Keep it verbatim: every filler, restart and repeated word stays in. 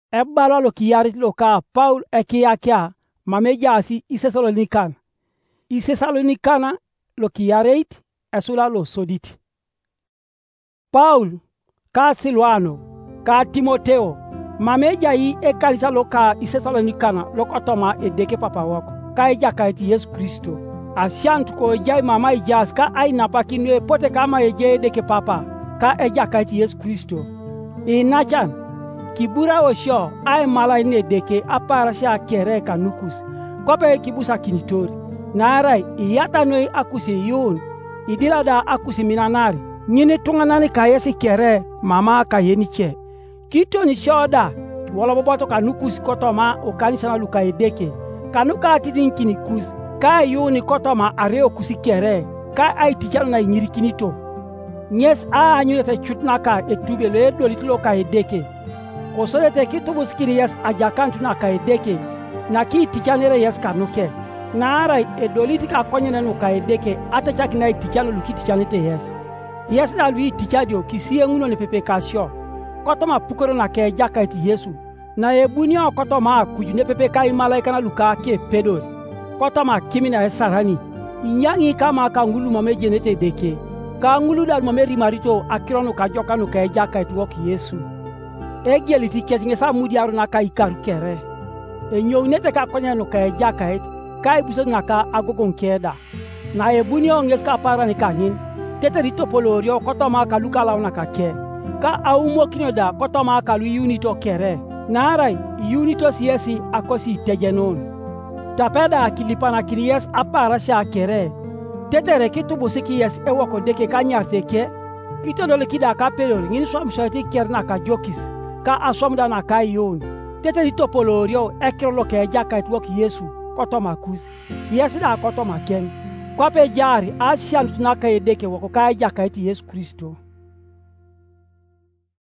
e balo lo kiyarit lo ka Paul e kiyakia mame jasi Thessalonikan. Thessalonikana lo kiyareit esula lo sodit. Paul ka Silwano ka Timoteo mame jai e kanisa lo ka Thessalonikana lo kotoma e deke papa wako ka e jakaiti Yesu Kristo. Asiantu ko jai mama ijas ka ai napakinwe pote kama e je deke papa ka e jakaiti Yesu Kristo. Inachan kibura osho ai mala ine deke aparasha kere kanukus kope kibusa kinitori narai iyata noi akusi yun idila da akusi minanari nyini tunganani kayesi kere mama kayeni che kito ni shoda wala boboto kanukus kotoma o kanisa na luka edeke kanuka tidin kinikus ka yuni kotoma areo kusi kere ka ai tichal na nyiri kinito nyes a anyurete chutnaka etube le dolitlo ka edeke kosolete kitubus kini yes ajakantu na ka edeke na ki tichanere yes kanuke nara e doliti ka konyene no ka edeke ata chaki na tichano luki tichanete yes yes na lui tichadio kisie nguno ne pepekasio kotoma pukoro na ke jakaiti Yesu na ebunio kotoma kujune pepeka imalaika na luka ke pedo kotoma kimina esarani inyangi kama ka ngulu mame jenete deke ka ngulu dal mame rimarito akirono ka jokanu ka jakaiti wok Yesu egeliti ketinge sa mudiaru na ka ikaru kere enyo nete ka konya no ka jakait kai buso na ka agogon keda na ebunio ngeska para ni kanin tete rito polorio kotoma ka luka launa ka ke ka aumo kinoda kotoma ka lu unito kere narai unito siesi akosi tejenon tapeda kilipana kries apara sha kere tete rekitu busiki yes ewoko deke kanyarte ke kito dole kida ka peror ngin som shati kerna ka jokis ka asomda na ka yon tete rito polorio ekrolo ke jakait wok Yesu kotoma kus yes da kotoma ken kope jari asian tunaka edeke woko ka jakait Yesu Kristo.